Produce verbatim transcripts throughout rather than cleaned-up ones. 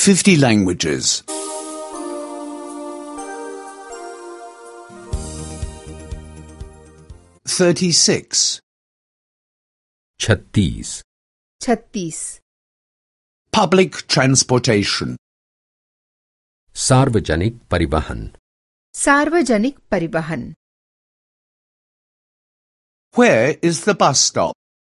fifty languages. thirty-six. छत्तीस छत्तीस Public transportation. सार्वजनिक परिवहन सार्वजनिक परिवहन Where is the bus stop?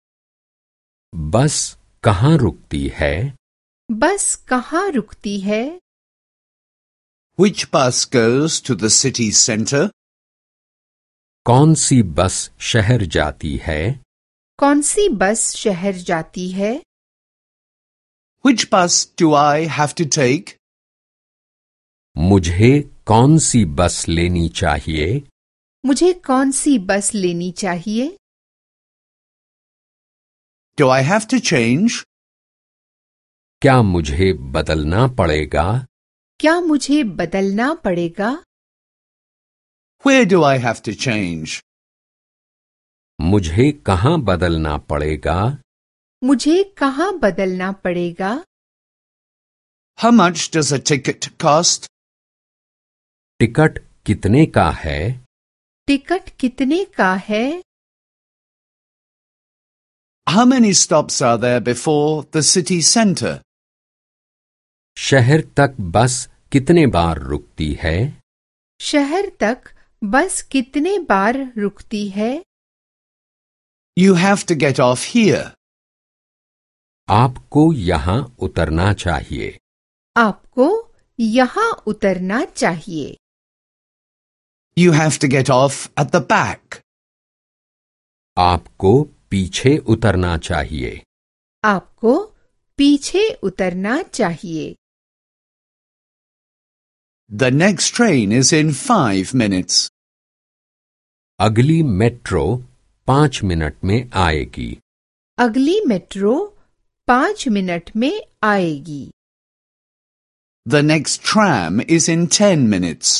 बस कहाँ रुकती है? बस कहाँ रुकती है? Which bus goes to the city centre? कौन सी बस शहर जाती है? कौन सी बस शहर जाती है? Which bus do I have to take? मुझे कौन सी बस लेनी चाहिए? मुझे कौन सी बस लेनी चाहिए? Do I have to change? क्या मुझे बदलना पड़ेगा? क्या मुझे बदलना पड़ेगा? Where do I have to change? मुझे कहाँ बदलना पड़ेगा? मुझे कहाँ बदलना पड़ेगा? How much does a ticket cost? Ticket कितने का है? टिकट कितने का है? How many stops are there before the city centre? शहर तक बस कितने बार रुकती है? शहर तक बस कितने बार रुकती है? You have to get off here. आपको यहाँ उतरना चाहिए. आपको यहाँ उतरना चाहिए. You have to get off at the back. आपको पीछे उतरना चाहिए. आपको पीछे उतरना चाहिए. The next train is in five minutes. अगली मेट्रो पाँच मिनट में आएगी. अगली मेट्रो पाँच मिनट में आएगी. The next tram is in ten minutes.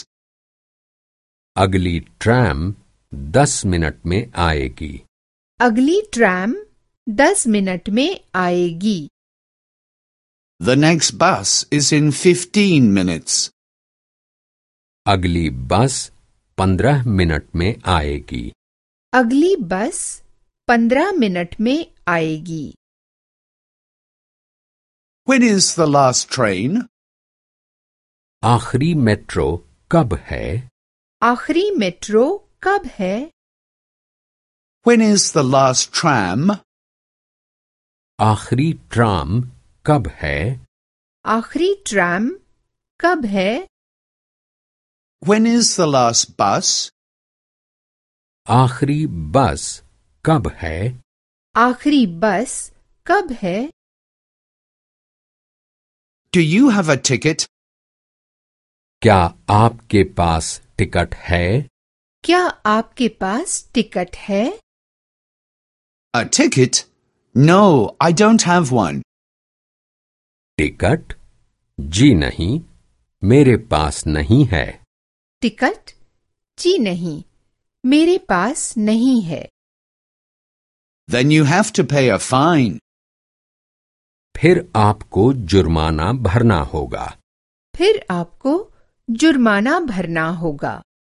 अगली ट्रैम दस मिनट में आएगी. अगली ट्रैम दस मिनट में आएगी. The next bus is in fifteen minutes. अगली बस पंद्रह मिनट में आएगी. अगली बस पंद्रह मिनट में आएगी. When is the last train? आखिरी मेट्रो कब है? आखिरी मेट्रो कब है? When is the last tram? आखिरी ट्राम कब है? आखिरी ट्रैम कब है? When is the last bus? आखिरी बस कब है? आखिरी बस कब है? Do you have a ticket? क्या आपके पास टिकट है? क्या आपके पास टिकट है? A ticket? No, I don't have one. Ticket? जी नहीं, मेरे पास नहीं है. टिकट? जी नहीं, मेरे पास नहीं है. Then you have to pay a fine. फिर आपको जुर्माना भरना होगा. फिर आपको जुर्माना भरना होगा.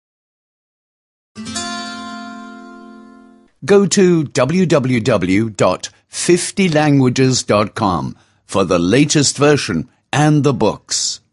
Go to w w w dot fifty languages dot com for the latest version and the books.